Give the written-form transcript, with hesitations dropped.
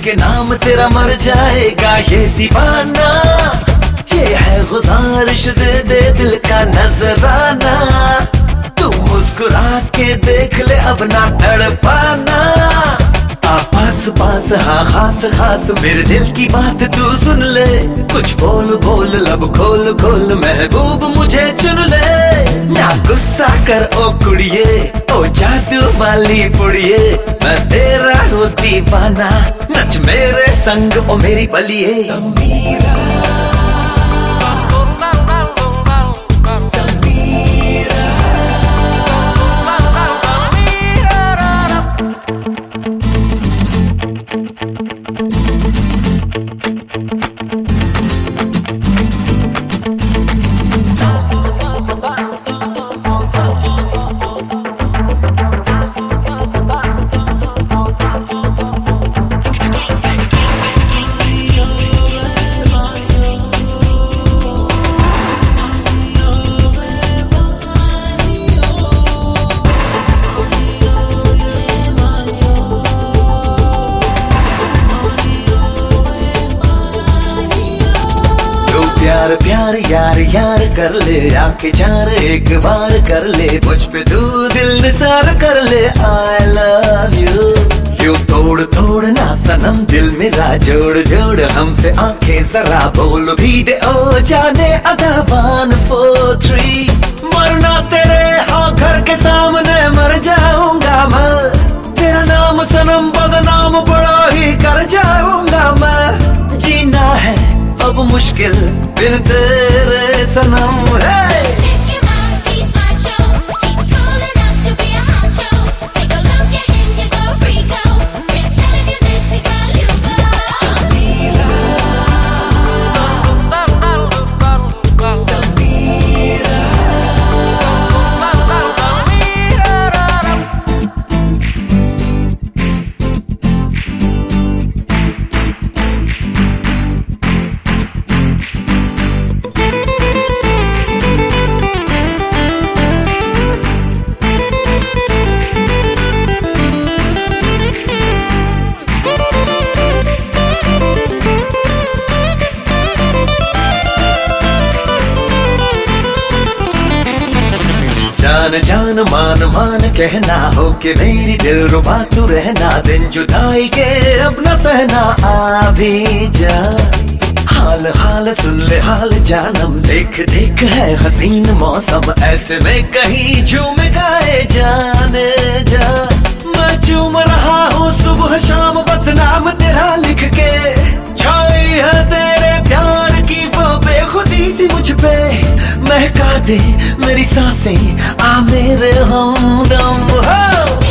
के नाम तेरा मर जाएगा ये दीवाना। ये है गुजारिश दे दे दिल का नजराना, तू मुस्कुरा के देख ले अब ना तड़पाना। पास पास हाँ खास खास मेरे दिल की बात तू सुन ले, कुछ बोल बोल लब खोल खोल महबूब मुझे चुन ले। ना गुस्सा कर ओ कुड़िए ओ जादू वाली पुड़िए, मैं तेरा हूँ दीवाना, नच मेरे संग ओ मेरी बलिए। समीरा प्यार प्यार यार यार कर ले, आके चार एक बार कर ले, मुझ पे तू दिल निसार कर ले। I love you, यूं तोड़ तोड़ ना सनम दिल मेरा जोड़ जोड़, हमसे आंखें जरा बोल भी दे ओ जाने अदा 1 4 3। मरना तेरे हाँ घर के सामने मर जाऊंगा मैं, तेरा नाम सनम बदनाम बड़ा ही कर जाऊंगा मैं। जीना है अब मुश्किल बिन तेरे सनम है। जान जान मान मान कहना हो के मेरी दिल रुबा तू रहना, दिन जुदाई के अब न सहना। आ भी जा हाल हाल सुन ले हाल जानम, देख देख है हसीन मौसम, ऐसे में कहीं झूम गाए जाने जा। मैं चूम रहा हूँ सुबह शाम बस नाम तेरा लिख के, छाई है तेरे प्यार की वो बेखुदी सी मुझ पे, महका दे मेरी सांसें आ मेरे हमदम हो।